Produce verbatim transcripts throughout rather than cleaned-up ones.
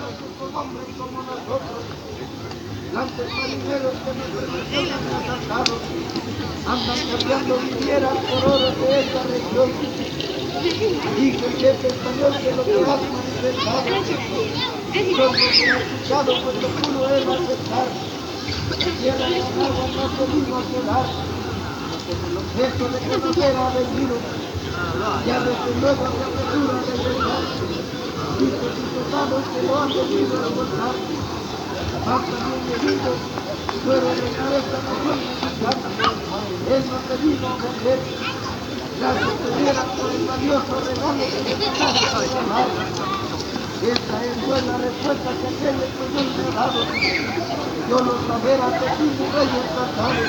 son hombres como nosotros. Grandes marineros que nuestros personas asaltaron, andan cambiando vidrieras por oro de esta región. Dice el jefe español que lo que has manifestado son lo que ha escuchado cuando pudo él aceptar. La tierra y el agua no se vino a quedar. Eso de conocer ha venido, ya desde luego se apresura a regresar. Dice sus soldados que lo han venido a encontrar. Más también heridos, fuera de esta nación mexicana. Él no te vino a vender. Gracias te dieran por el valioso regalo que te mandaste a regalar. Esta es buena respuesta que aquel español me ha dado. Yo lo saber ante ti, mi rey encantado.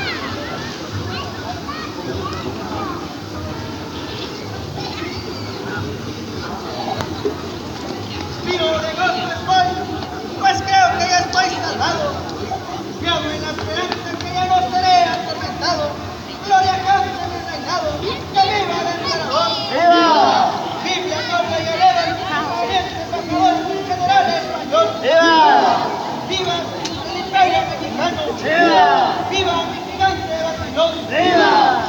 Tiro de gozo estoy, pues creo que ya estoy salvado. Confiado en la esperanza que ya no seré atormentado. Gloria cante mi reinado, que viva el emperador. ¡Viva! Biblia, noble guerrero, valiente embajador, general español. ¡Viva! ¡Viva el imperio mexicano! ¡Viva! ¡Viva mi gigante batallón! ¡Viva!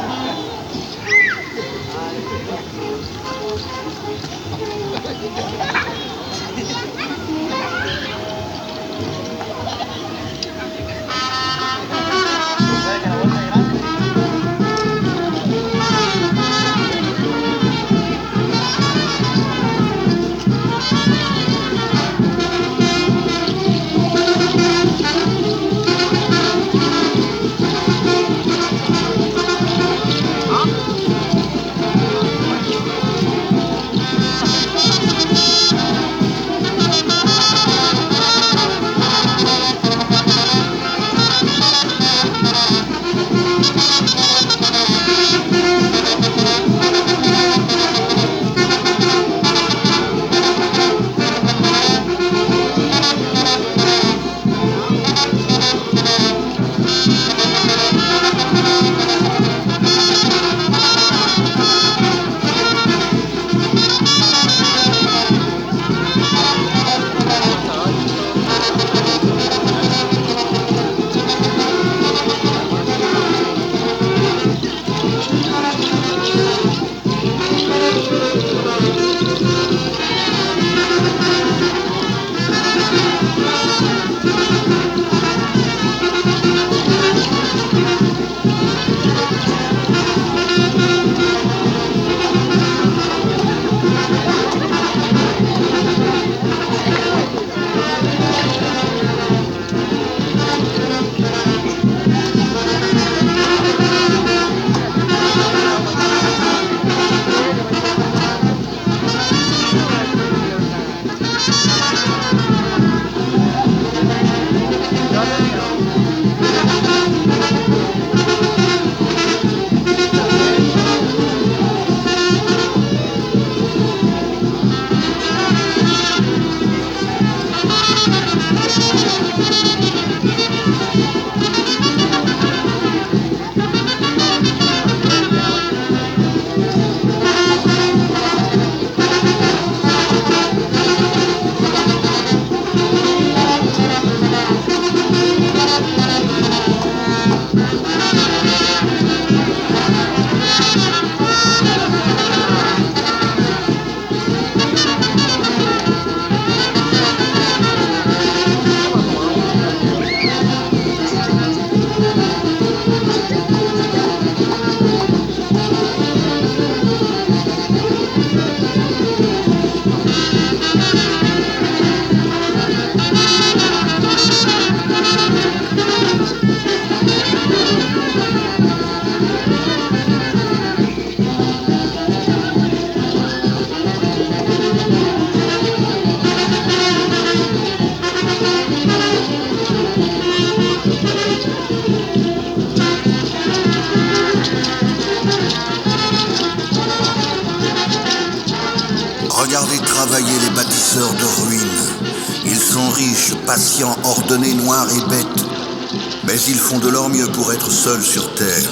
Regardez travailler les bâtisseurs de ruines. Ils sont riches, patients, ordonnés, noirs et bêtes. Mais ils font de leur mieux pour être seuls sur terre.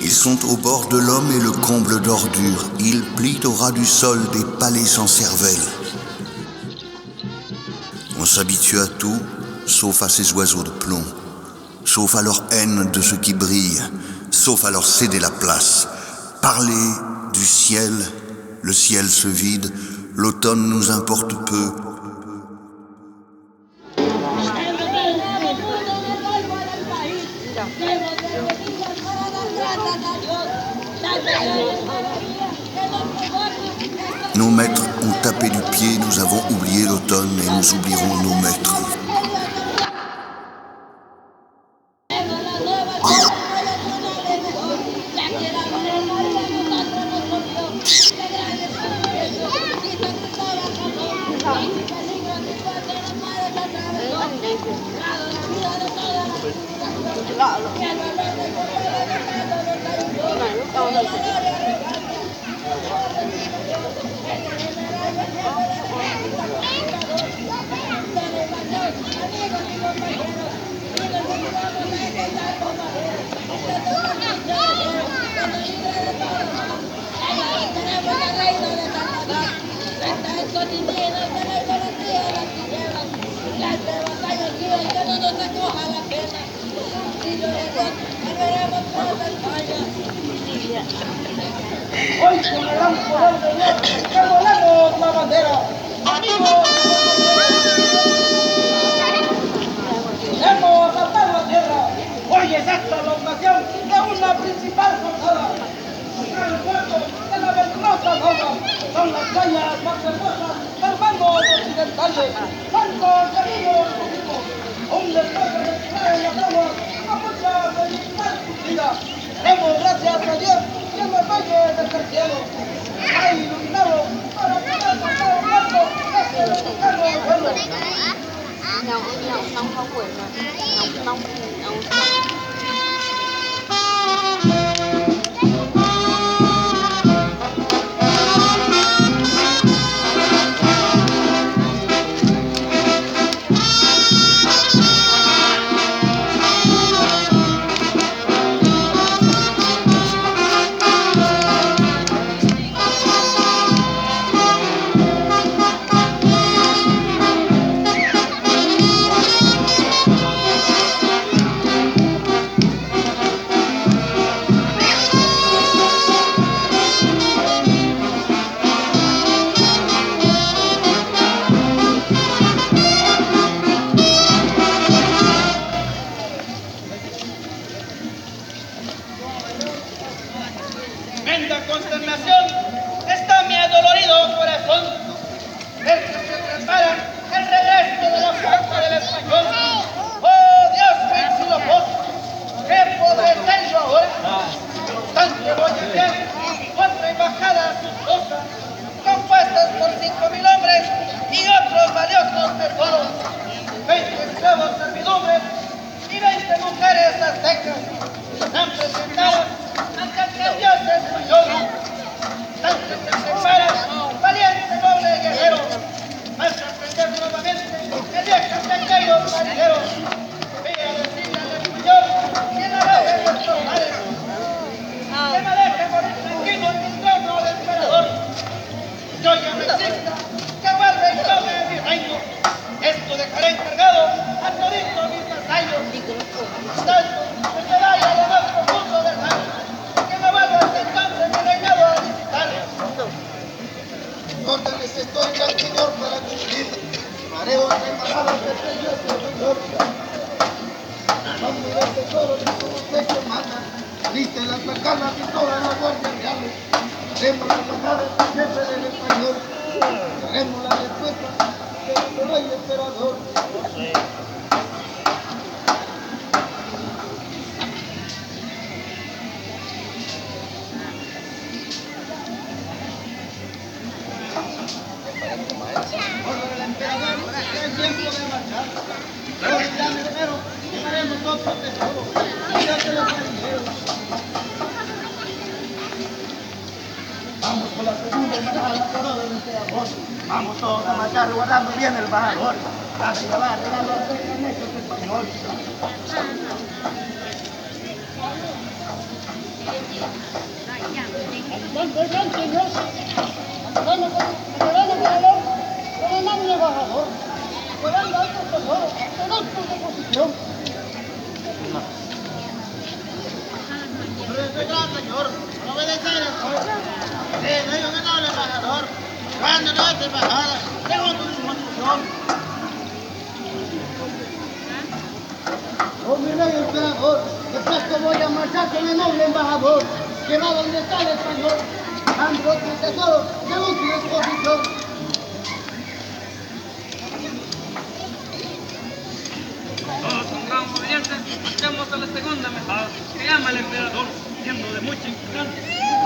Ils sont au bord de l'homme et le comble d'ordure. Ils plient au ras du sol des palais sans cervelle. On s'habitue à tout, sauf à ces oiseaux de plomb, sauf à leur haine de ce qui brille, sauf à leur céder la place. Parler du ciel, le ciel se vide, l'automne nous importe peu. Nos maîtres ont tapé du pied, nous avons oublié l'automne et nous oublierons nos maîtres. Hoy con el gran poder de Dios, revolvemos la bandera. Amigos, hemos asaltado la tierra. Hoy es esta la ocasión de una principal jornada. Contra el puerto de la venenosa zona son las playas más hermosas del mando occidentales. Cuántos caminos cubrimos, un despacho de tirar en las aguas a mucha felicidad vida. Demos gracias a Dios que en los valles del cielo ha iluminado para poder pasar un barco que se mexicano al pueblo. Nóng, nóng, nóng không quên mà. Nóng, nóng, nóng. Tremenda consternación está mi adolorido corazón. Ver que se prepara el regreso de la fuerza del español. ¡Oh, Dios venciloso! ¿Qué podré ser yo ahora? Tanto voy a enviar otra embajada asustosa, compuestas por cinco mil hombres y otros valiosos tesoros, veinte esclavos servidumbres y veinte mujeres aztecas. Están presentadas ante el Dios español. Tanto que se prepara, valiente, noble guerrero, vas a aprender nuevamente el viejo pequeño marinero. Ve a decirle al español que no deje nuestros mares, que no deje morir tranquilo en el trono del emperador. Yo ya me exista, que vuelva y tome mi reino. Esto dejaré encargado a toditos mis vasallos. Tanto que se vaya a lo más profundo del mar, que me vuelva hasta entonces mi reinado a visitar. Órdenes estoy ya, Señor, para cumplir. Haré otra embajada ante el Dios Señor. Mande los tesoros y como usted que manda. Liste las bacanas y todas las guardias reales. Haremos la embajada al jefe del español. Haremos la respuesta del rey emperador. Orden del emperador, es tiempo de marchar. Pero ya me espero, llevaremos otro tesoro. Fíjate los marineros. Vamos con la segunda embajada todo del emperador. Vamos todos a marchar guardando bien el embajador. Para llevar regalo al rey en este español. oh mi rey emperador, que presto voy a marchar con el noble embajador, que va donde está el español, buscando otro tesoro de útil exposición. Todos con gran obediencia, marchemos a la segunda embajada, que llama el emperador, siendo de mucha importancia.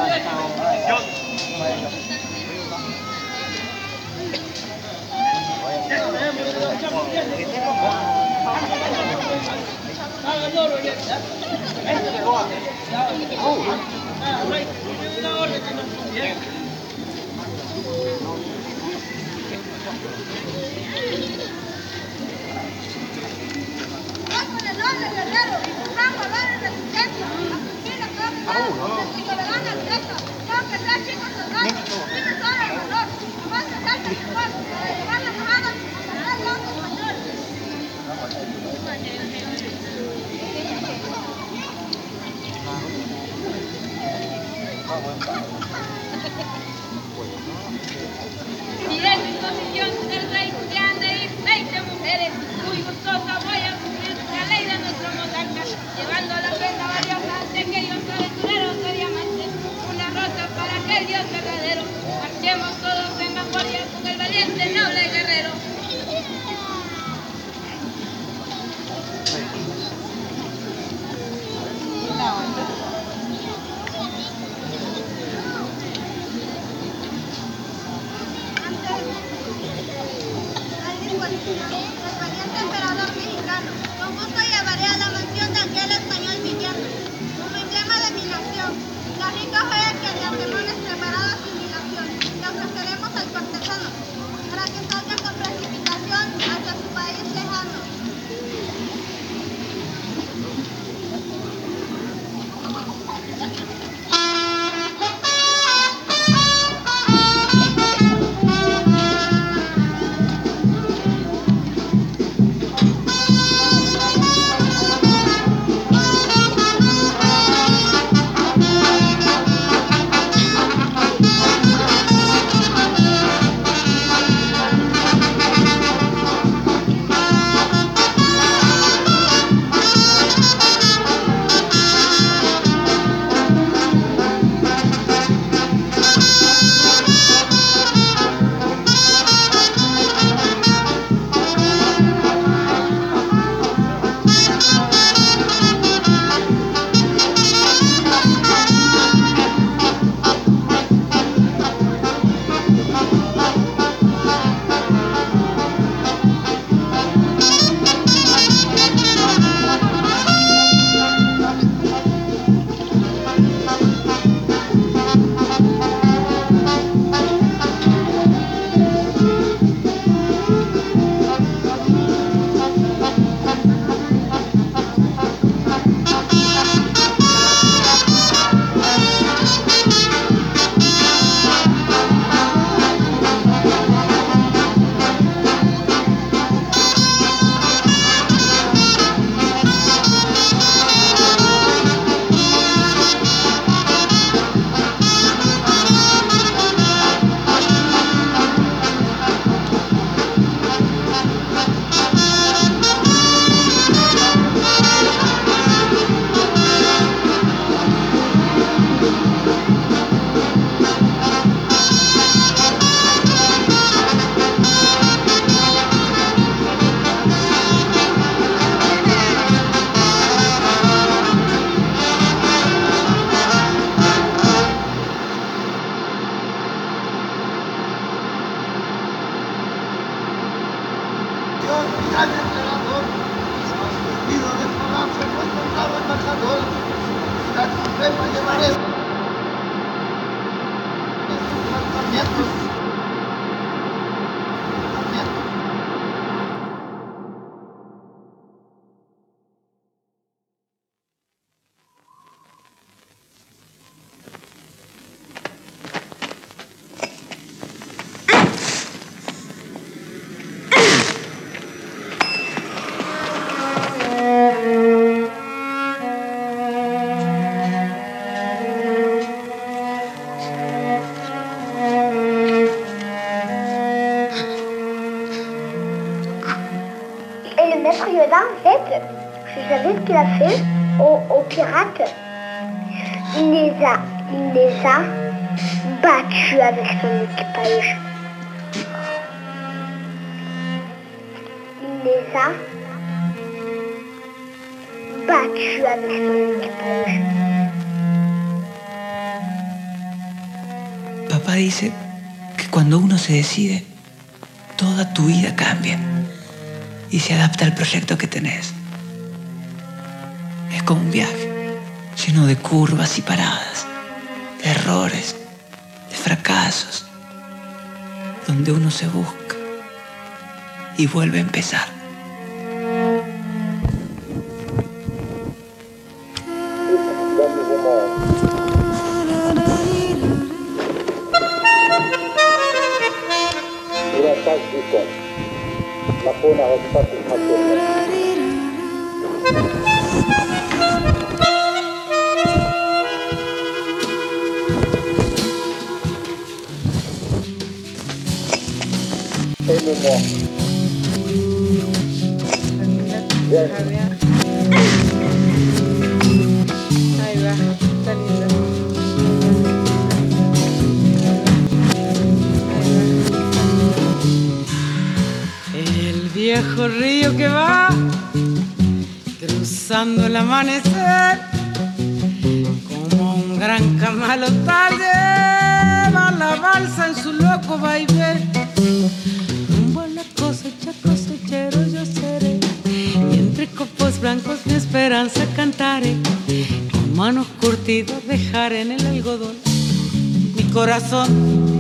Diré su disposición del rey que han de ir veinte mujeres, muy gustosa voy a cumplir la ley de nuestro monarca, llevando a la prenda valiosa de aquellos aventureros de diamantes, una rosa para aquel dios verdadero, marchemos todos en vanguardia con el valiente noble guerrero. savez ce qu'il a fait aux, aux pirates? Il les a, il les a battus avec son équipage. Il les a battus avec son équipage. Papá dice que cuando uno se decide, toda tu vida cambia y se adapta al proyecto que tenés. Es como un viaje, lleno de curvas y paradas, de errores, de fracasos, donde uno se busca y vuelve a empezar. La faune n'arrête pas de craquer. Aime-moi. Viens. Ahí va, está lindo. El viejo río que va cruzando el amanecer, como un gran camalotal lleva la balsa en su loco vaivén. Rumbo a la cosecha, cosechero yo seré, y entre copos blancos mi esperanza cantaré. Con manos curtidas dejaré en el algodón mi corazón.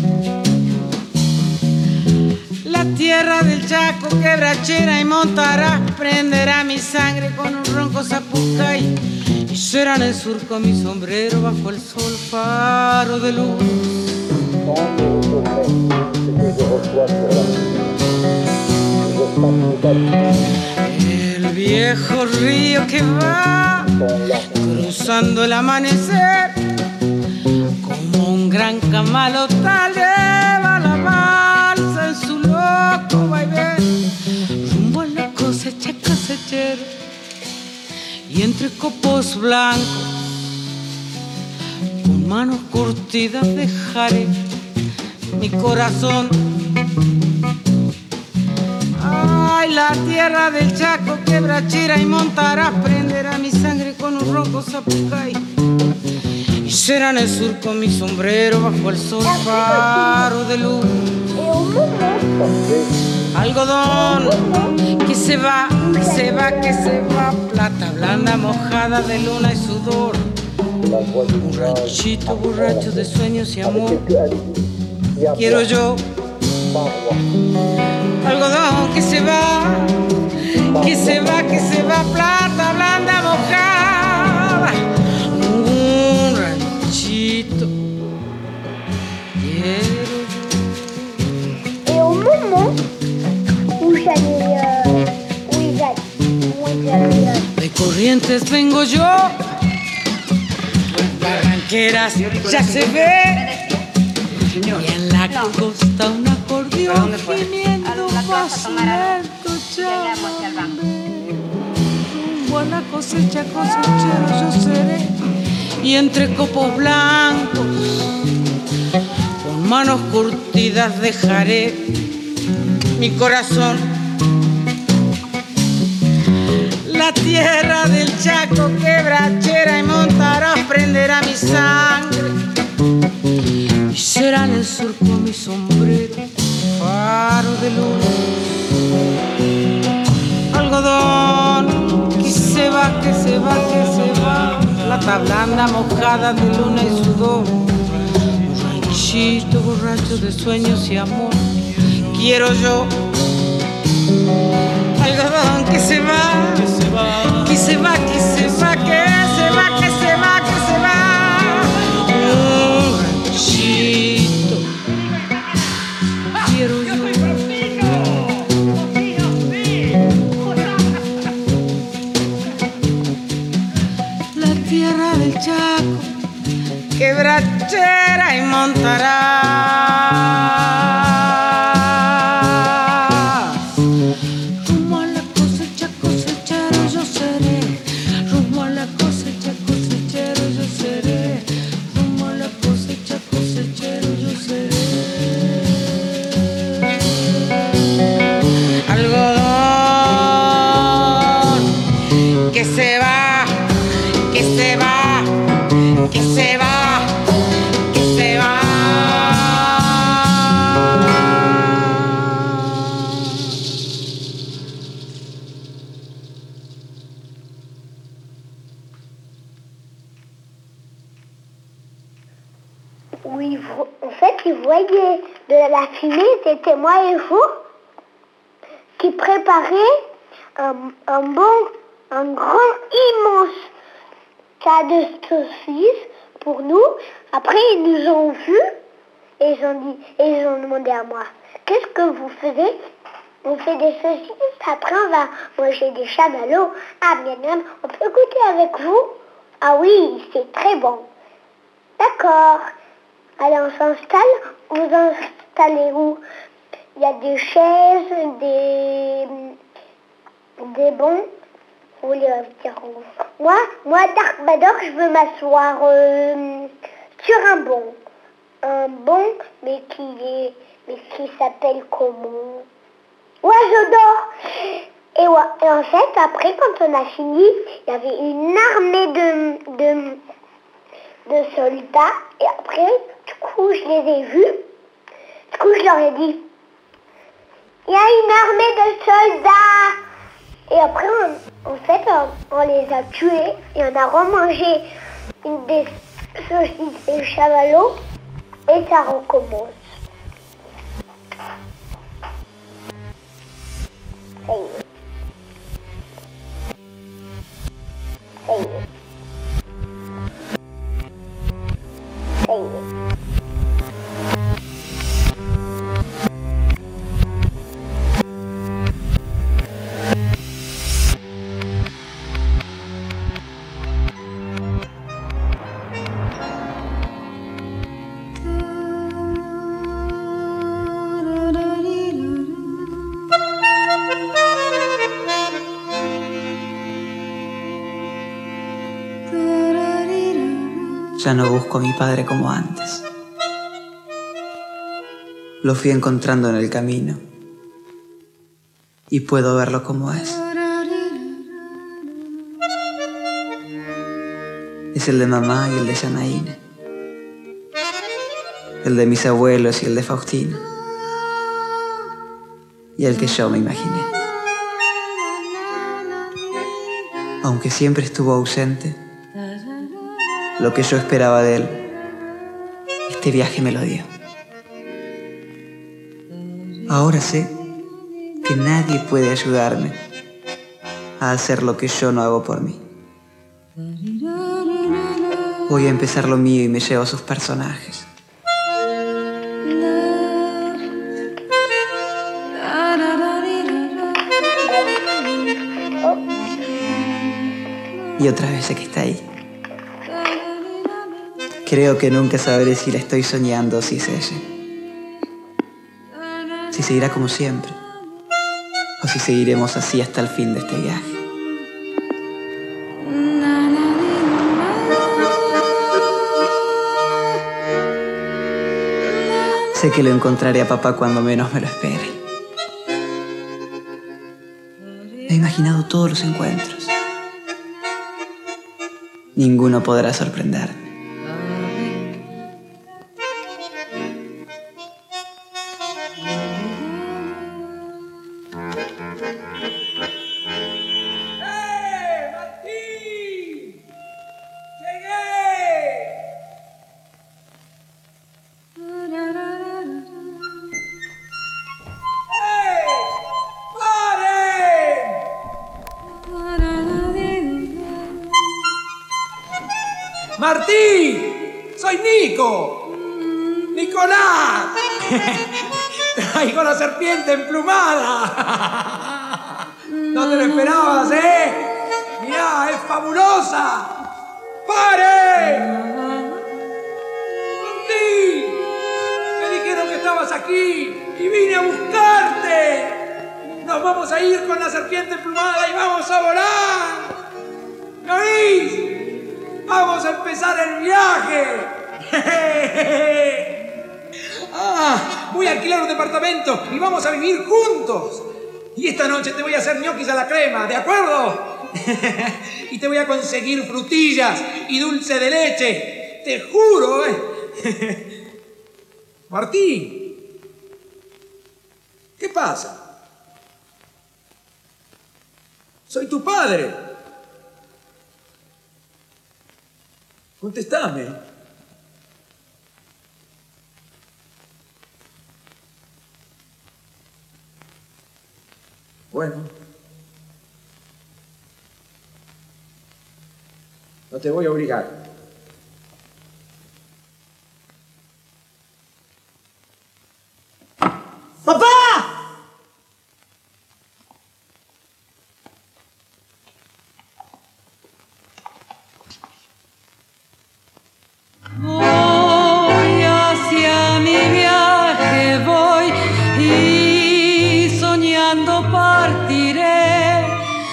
La tierra del Chaco, quebrachera y montará, prenderá mi sangre con un ronco zapucay, y será en el surco mi sombrero bajo el sol faro de luz. El viejo río que va cruzando el amanecer, como un gran camalotal lleva la balsa en su loco vaivén, rumbo a la cosecha, cosechero, y entre copos blancos con manos curtidas dejaré mi corazón. Ay, la tierra del Chaco, quebrachera y montará, prenderá mi sangre con un ronco zapucay, y será en el surco mi sombrero bajo el sol faro de luz. Algodón que se va, que se va, que se va, plata blanda mojada de luna y sudor, un ranchito borracho de sueños y amor. Quiero yo. Algodón que se va, que se va, que se va, plata blanda mojada, un ranchito. Quiero Et au moment où j'allais, euh, où j'allais, où j'allais, euh, de Corrientes vengo yo, Barranqueras ya se ve, y en la costa un acordeón gimiendo paso lento chamamé. Rumbo a la cosecha, cosechero yo seré, y entre copos blancos con manos curtidas dejaré mi corazón. La tierra del Chaco, quebrachera y montará, prenderá mi sangre, y será en el surco mi sombrero faro de luz. Algodón que se va, que se va, que se va, plata blanda mojada de luna y sudor, un ranchito borracho de sueños y amor. Quiero yo. Algodón que se va, que se va, que se va, que se va, que se va, que se va, que se va, un ranchito. Quiero yo. La tierra del Chaco, quebrachera y montará. Como a la cosecha, cosechero yo seré, se va, que se va, que se va, que se va. Oui, en fait, ils voyaient de la fumée, c'était moi et vous, qui préparaient un, un bon, un grand, immense tas de saucisses pour nous. Après, ils nous ont vus et ils ont dit, et ils ont demandé à moi, qu'est-ce que vous faites? On fait des saucisses, après on va manger des chamallows. Ah, bien, bien, on peut goûter avec vous? Ah oui, c'est très bon. D'accord. Allez, on s'installe. Vous installez où? Il y a des chaises, des, des bancs. Vous voulez dire où? Moi, moi, Dark Vador, je veux m'asseoir euh, sur un banc. Un banc, mais qui est, mais qui s'appelle comment? Oiseau d'or. Et, ouais, et en fait, après, quand on a fini, il y avait une armée de, de, de soldats. Et après, du coup, je les ai vus. Du coup, je leur ai dit, il y a une armée de soldats. Et après, on, en fait, on, on les a tués. Et on a remangé une des saucisses et chamallows. Et ça recommence. Ça y est. Ça y est. Ça y est. Ya no busco a mi padre como antes. Lo fui encontrando en el camino y puedo verlo como es. Es el de mamá y el de Janaína, el de mis abuelos y el de Faustino, y el que yo me imaginé. Aunque siempre estuvo ausente, lo que yo esperaba de él, este viaje me lo dio. Ahora sé que nadie puede ayudarme a hacer lo que yo no hago por mí. Voy a empezar lo mío y me llevo a sus personajes. Y otra vez sé que está ahí. Creo que nunca sabré si la estoy soñando o si es ella. Si seguirá como siempre, o si seguiremos así hasta el fin de este viaje. Sé que lo encontraré a papá cuando menos me lo espere. He imaginado todos los encuentros. Ninguno podrá sorprenderme. ¡Martín! ¡Soy Nico! ¡Nicolás! ¡Traigo la serpiente emplumada! No te lo esperabas, ¿eh? ¡Mirá, es fabulosa! ¡Pare! ¡Martín! Me dijeron que estabas aquí y vine a buscarte. Nos vamos a ir con la serpiente emplumada y vamos a volar. ¿Me oís? ¡Vamos a empezar el viaje! ¡Ah! Voy a alquilar un departamento y vamos a vivir juntos. Y esta noche te voy a hacer ñoquis a la crema, ¿de acuerdo? y te voy a conseguir frutillas y dulce de leche. Te juro, ¿eh? Martín, ¿qué pasa? Soy tu padre. Contestame. Bueno. No te voy a obligar. ¡Papá! Voy hacia mi viaje, voy y soñando partiré.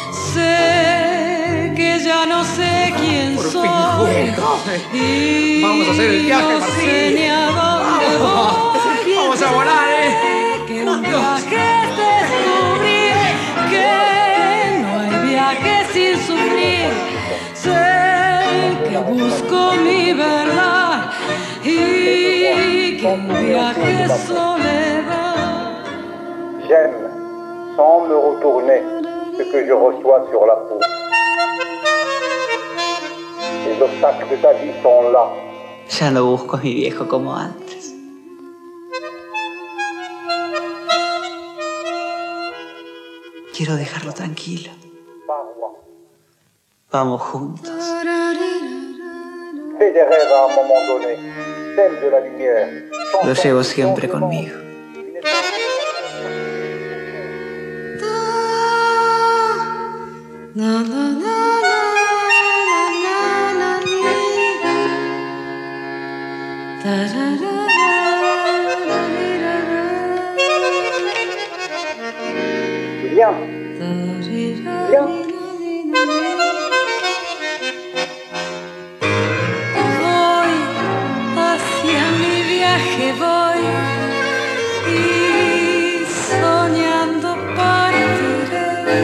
Sé que ya no sé quién Por soy. fin, Y vamos a hacer el viaje, no Martín. sé ni a dónde voy. Vamos a volar, ¿eh? Que un viaje es descubrir que no hay viaje sin sufrir. Sé que busco mi verdad y que un viaje es soledad. J'aime, sans me retourner, ce que je reçois sur la peau. Les obstacles de ta vie sont là. Ya no busco a mi viejo como antes. Quiero dejarlo tranquilo. Vamos juntos. Fais des rêves à un moment donné, celle de la lumière. Lo llevo siempre conmigo. Na, na, na, na, na, na, na, Viens, viens. Voy hacia mi viaje, voy y soñando partiré.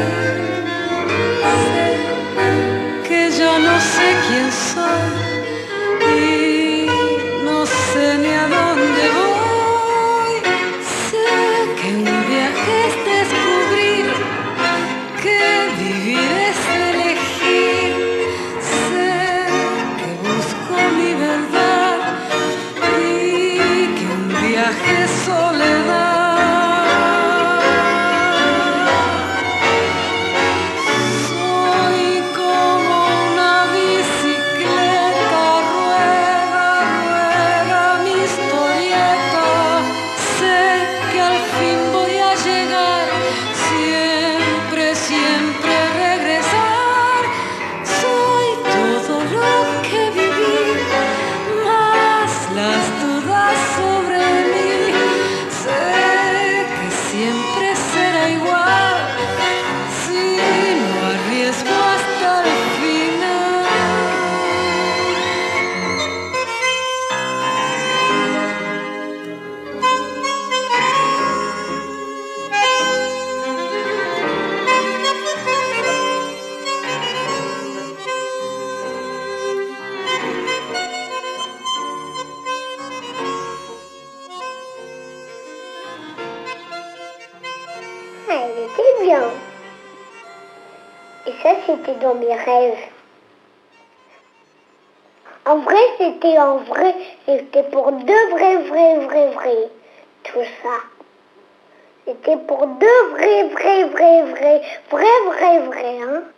Sé que ya no sé quién soy y no sé ni a dónde voy. Sé que un viaje es descubrir que vivir es elegir. Sé que busco mi verdad y que un viaje es soledad. Soy como una bicicleta, rueda, rueda mi historieta. Sé que al fin voy a llegar, siempre, siempre regresar. Soy todo lo que viví, más las dudas sobre mí. Sé que siempre será igual si no arriesgo hasta el final. Ah, elle était bien. Et ça, c'était dans mes rêves. En vrai, c'était en vrai. C'était pour de vrai, vrai, vrai, vrai. Tout ça. C'était pour de vrai, vrai, vrai, vrai, vrai, vrai, vrai, hein.